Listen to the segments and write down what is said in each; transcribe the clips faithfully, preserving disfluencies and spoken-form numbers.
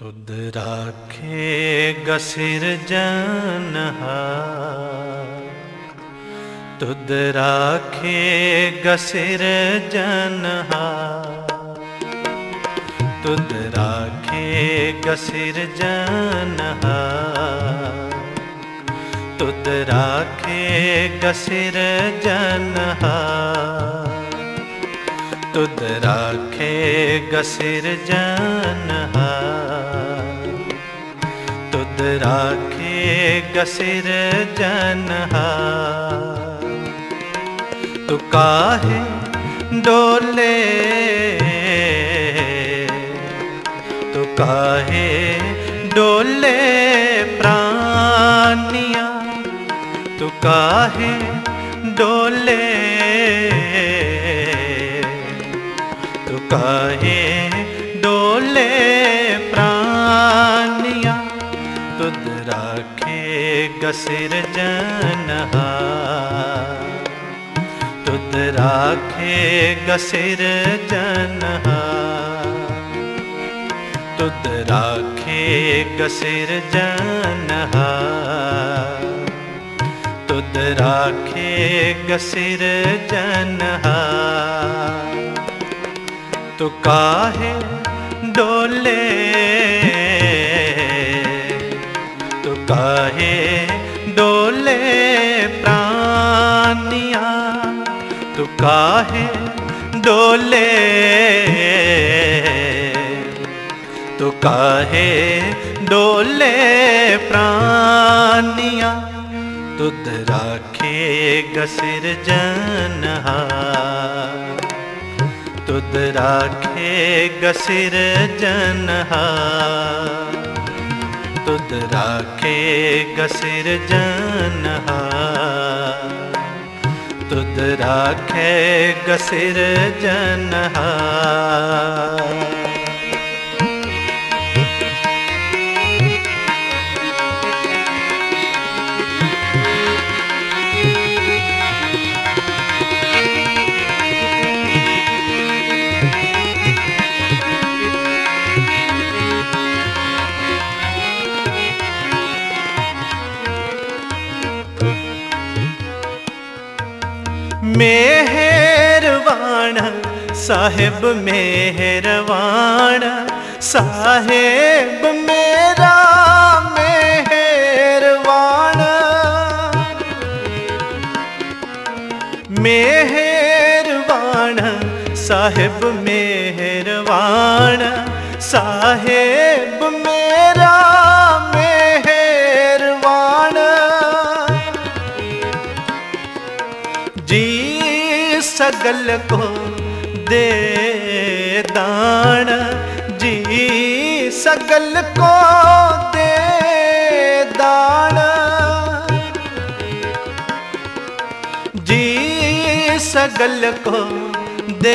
तुद राखेगा सिरजनहार, तुद राखेगा सिरजनहार, तुद राखेगा सिरजनहार, तुद राखेगा सिरजनहार, तुद राखेगा सिरजनहार, तुद राखेगा सिरजनहार। तू काहे डोले, तू काहे डोले प्राणिया, तू काहे डोले, तू काहे डोले प्राणिया, तुद राखेगा सिरजनहार, तुद राखेगा सिरजनहार, तुद राखेगा सिरजनहार, तुद राखेगा सिरजनहार। तू काहे डोले, तू काहे डोले प्राणिया, तू काहे डोले, तू काहे डोले प्राणिया, तुद राखेगा सिरजनहार, तुद राखेगा सिरजनहार, तुद राखेगा सिरजनहार, तुद राखेगा सिरजनहार। मेहरवान साहिब मेहरवान, साहिब मेरा मेहरवान, मेहरवान साहिब मेहरवान, साहिब मेरा मेहरवान। जी सगल को दे दान, जी सगल को दे दान, जी सगल को दे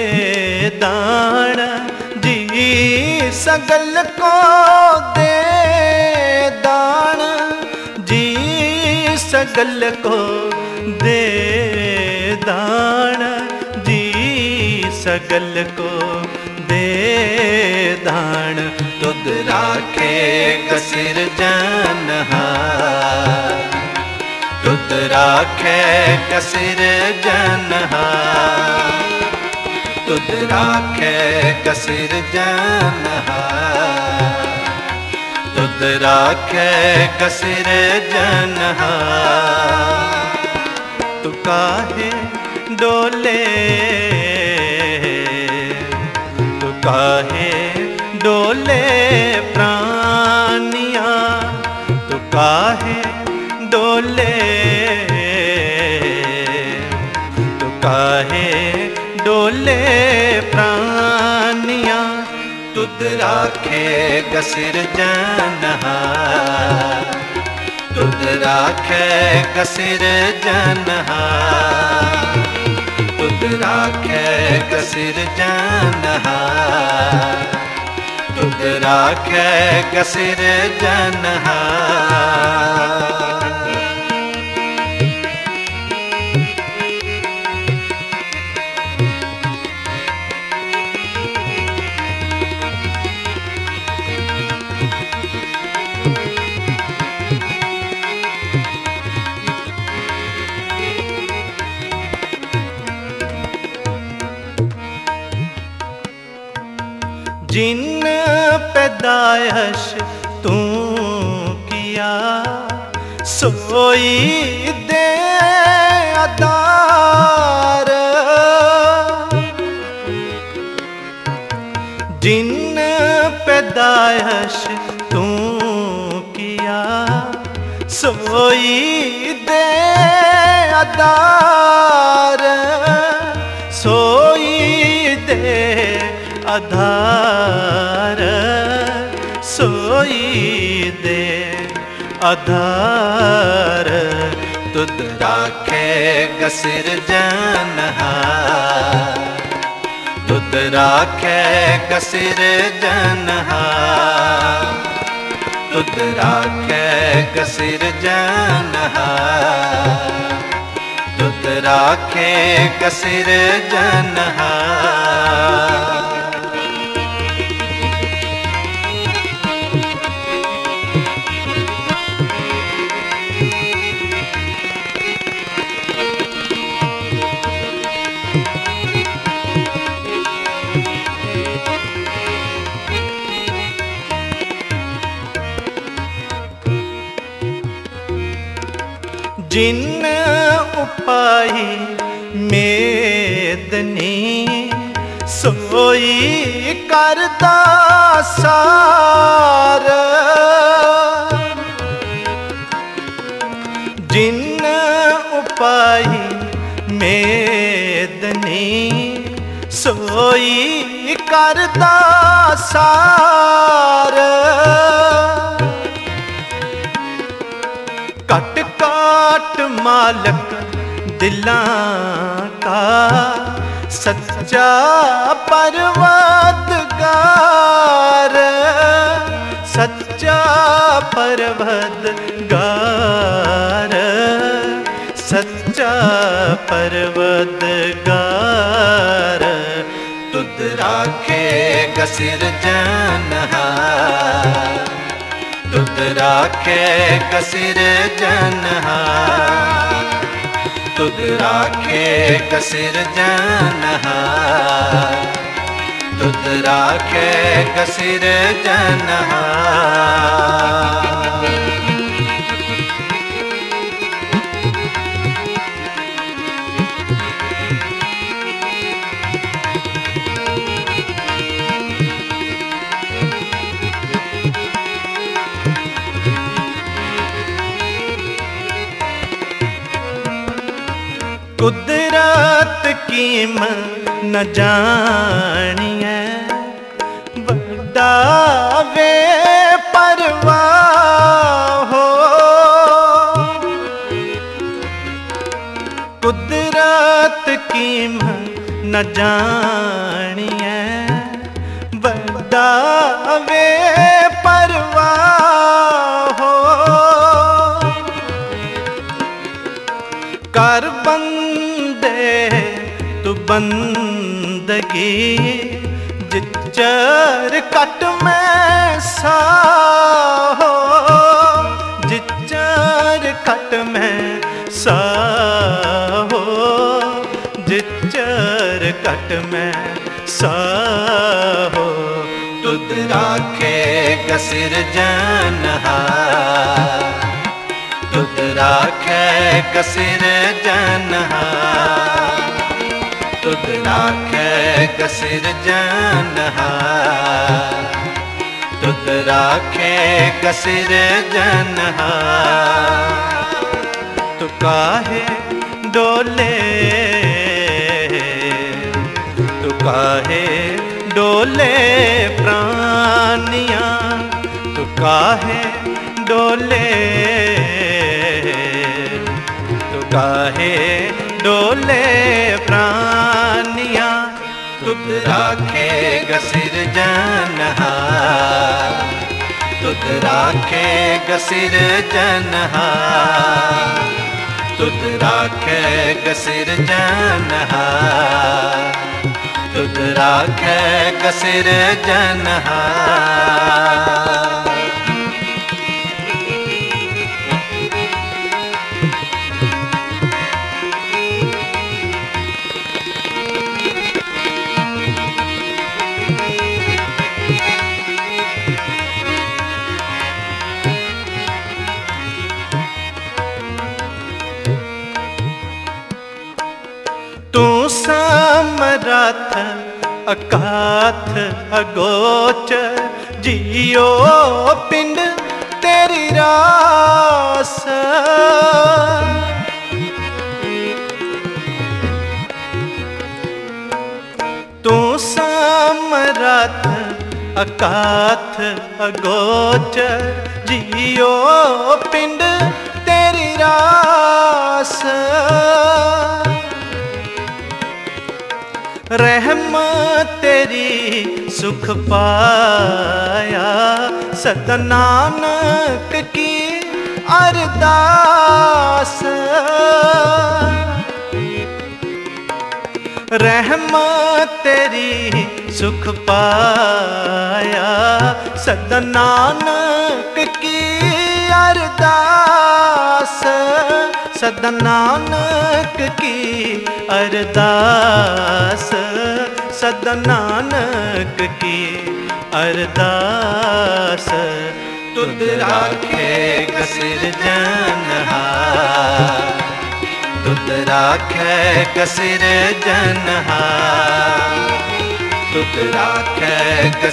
दान, जी सगल को दे दान, जी सगल को दे दान, जी सगल को दे दान। तुद राखेगा सिरजनहार, तुद राखेगा सिरजनहार, तुद राखेगा सिरजनहार, तुद राखेगा सिरजनहार। तू काहे डोले, तू काहे डोले प्राणिया, तू काहे डोले, तू काहे डोले प्राणिया, तुद राखेगा सिरजनहार, तुद राखेगा सिरजनहार, तुद राखेगा सिरजनहार, तुद राखेगा सिरजनहार। जिन पैदाइश तू किया सोई दे आधार, जिन पैदाइश तू किया सोई दे आधार, सोई दे आधार, सोई दे आधार। तुद राखेगा सिरजनहार, तुद राखेगा सिरजनहार, तुद राखेगा सिरजनहार, तुद राखेगा सिरजनहार। जिन उपाई मेदनी सोई करदा सार, जिन उपाई मेदनी सोई करदा सार। कट काट मालक दिलां का सच्चा परवदगार, सच्चा परवदगार, सच्चा परवदगार। तुद राखेगा सिरजनहार, तुद राखेगा सिरजनहार, तुद राखेगा सिरजनहार, तुद राखेगा सिरजनहार। कुदरत कीम न जानिए बड़ा वे परवाह हो, कुदरत कीम न जानिए बड़ा वे परवाह हो। कर बंदे तू बंदगी जिच्चर कट में साहो, जिच्चर कट में साहो, जिच्चर कट में साहो। तुद राखेगा सिरजनहार, तुद राखेगा सिरजनहार, तुद राखेगा सिरजनहार, तुद राखेगा सिरजनहार। तू काहे डोले, तू काहे डोले प्राणियां, तू काहे डोले, तू काहे डोले प्राणियां। तुद राखेगा सिरजनहार, तुद राखेगा सिरजनहार, तुद राखेगा सिरजनहार, तुद राखेगा सिरजनहार। समरथ अकाथ अगोचर जियो पिंड तेरी रास। तू समरथ अकाथ अगोचर जियो पिंड तेरी रास। रहम तेरी सुख पाया सत नानक की अरदास। रहम तेरी सुख पाया सत नानक की अरदास। सत नानक की अरदास। सत नानक की अरदास। तुद राखेगा सिरजनहार। तुद राखेगा सिरजनहार। तुद राखेगा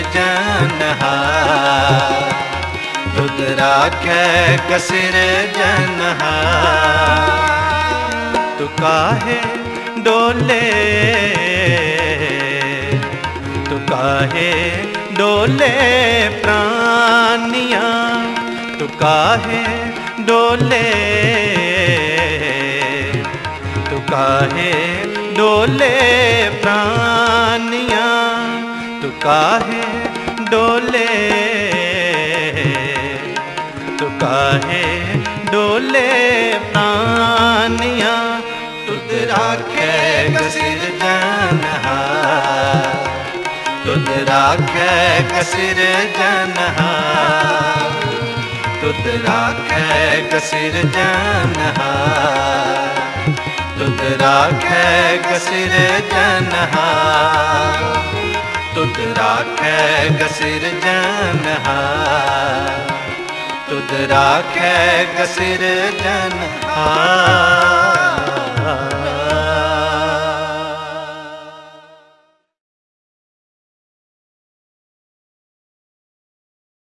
सिरजनहार। तुद राखेगा सिरजनहार। तू काहे डोले तू काहे डोले प्राणियाँ। तू काहे डोले तू काहे डोले प्राणियाँ। तू काहे डोले तू काहे डोले प्राणियाँ। तुद राखेगा सिरजनहार। तुद राखेगा सिरजनहार। तुद राखेगा सिरजनहार। तुद राखेगा सिरजनहार। तुद राखेगा सिरजनहार। तुद राखेगा सिरजनहार।